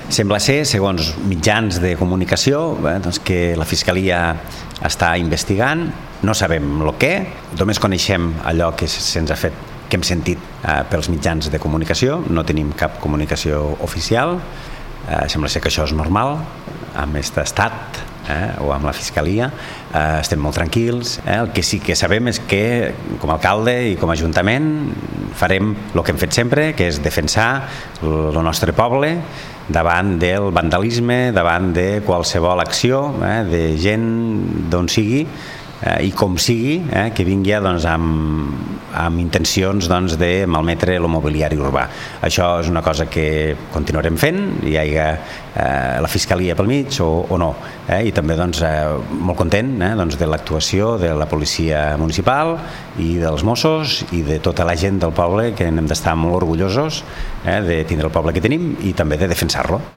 Sembla ser, segons mitjans de comunicació, doncs que la Fiscalia està investigant, no sabem el què, només coneixem allò que se'ns ha fet, que hem sentit pels mitjans de comunicació, no tenim cap comunicació oficial, sembla ser que això és normal, amb aquest estat o amb la Fiscalia, estem molt tranquils. El que sí que sabem és que com a alcalde i com a ajuntament farem el que hem fet sempre, que és defensar el nostre poble davant del vandalisme, davant de qualsevol acció de gent d'on sigui i com sigui, que vingui doncs, amb intencions doncs, de malmetre el mobiliari urbà. Això és una cosa que continuarem fent, hi hagi la Fiscalia pel mig o no. I també doncs, molt content doncs, de l'actuació de la policia municipal i dels Mossos i de tota la gent del poble, que n'hem d'estar molt orgullosos de tindre el poble que tenim i també de defensar-lo.